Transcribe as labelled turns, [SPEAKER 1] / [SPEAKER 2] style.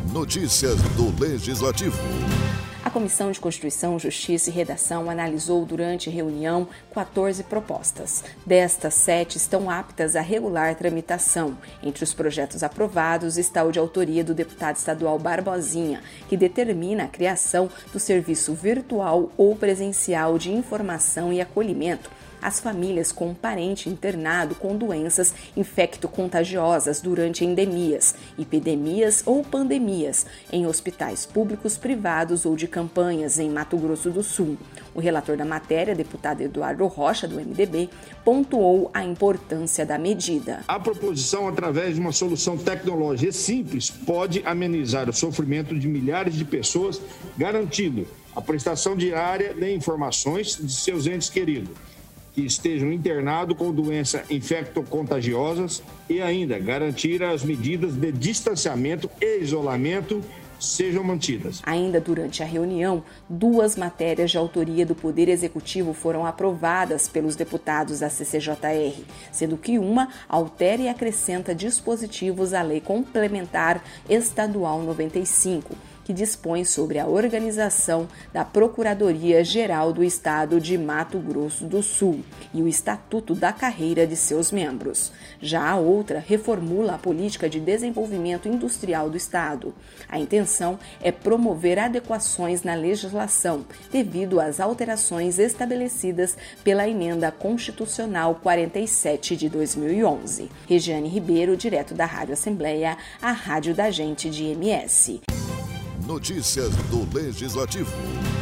[SPEAKER 1] Notícias do Legislativo.
[SPEAKER 2] A Comissão de Constituição, Justiça e Redação analisou durante reunião 14 propostas. Destas, 7 estão aptas a regular tramitação. Entre os projetos aprovados está o de autoria do deputado estadual Barbosinha, que determina a criação do serviço virtual ou presencial de informação e acolhimento às famílias com um parente internado com doenças infecto-contagiosas durante endemias, epidemias ou pandemias, em hospitais públicos, privados ou de campanhas em Mato Grosso do Sul. O relator da matéria, deputado Eduardo Rocha, do MDB, pontuou a importância da medida.
[SPEAKER 3] A proposição, através de uma solução tecnológica simples, pode amenizar o sofrimento de milhares de pessoas, garantindo a prestação diária de informações de seus entes queridos que estejam internados com doenças infecto-contagiosas e ainda garantir as medidas de distanciamento e isolamento sejam mantidas.
[SPEAKER 2] Ainda durante a reunião, 2 matérias de autoria do Poder Executivo foram aprovadas pelos deputados da CCJR, sendo que uma altera e acrescenta dispositivos à Lei Complementar Estadual 95, que dispõe sobre a organização da Procuradoria-Geral do Estado de Mato Grosso do Sul e o Estatuto da Carreira de seus membros. Já a outra reformula a política de desenvolvimento industrial do Estado. A intenção é promover adequações na legislação devido às alterações estabelecidas pela Emenda Constitucional 47 de 2011. Regiane Ribeiro, direto da Rádio Assembleia, a rádio da gente de MS.
[SPEAKER 1] Notícias do Legislativo.